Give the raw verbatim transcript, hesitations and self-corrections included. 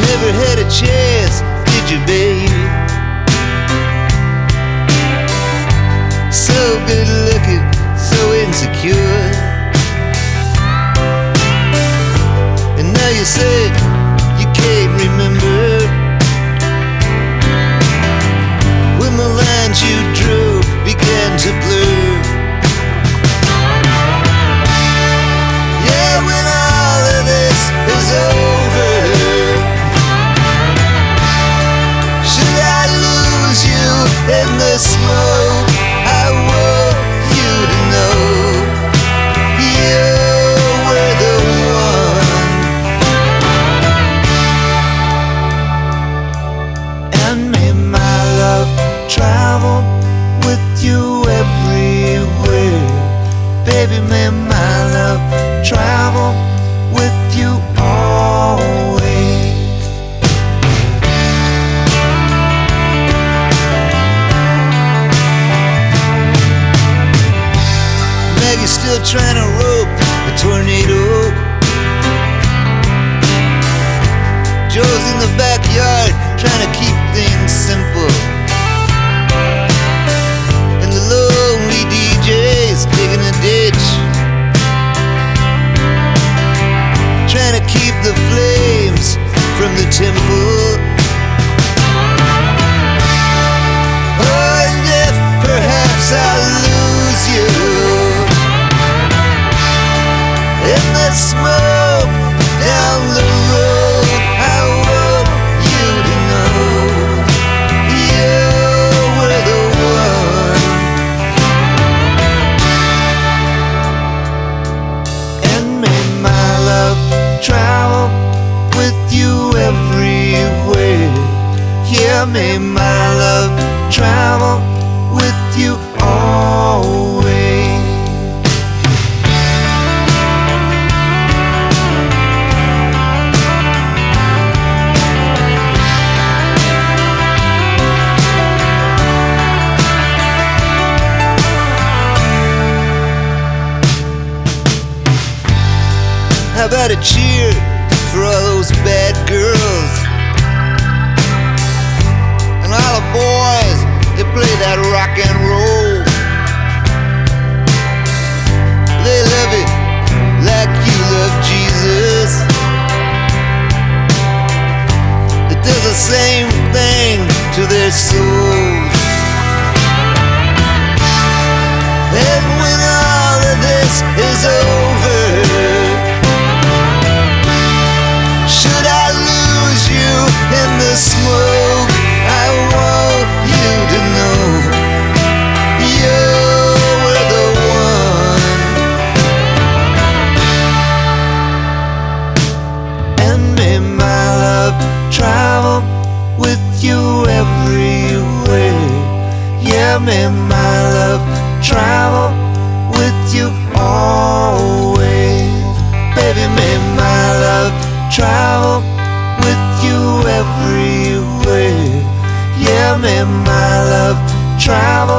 Never had a chance, did you, baby? So good looking, so insecure. And now you say you can't remember when the lines you drew began to blur. Yeah, when all of this is over, should I lose you in the smoke? I want you to know you were the one. And may my love travel with you everywhere. Baby, may my love travel with you always. Maggie's still trying to rope a tornado. Joe's in the backyard trying to keep things simple. And the lonely D J's digging a ditch, trying to keep the flames from the temple. Oh, and if perhaps I lose you in the smoke down the road, I want you to know you were the one. And may my love travel with you everywhere. Yeah, may my love travel with you always. How about a cheer for all those bad girls and all the boys that play that rock and roll? They love it like you love Jesus. It does the same thing to their souls. And when all of this is over, should I lose you in the smoke, I want you to know you were the one. And may my love travel with you everywhere. Yeah, may my love travel with you always. Baby, may my love travel with you everywhere. Yeah, may my love travel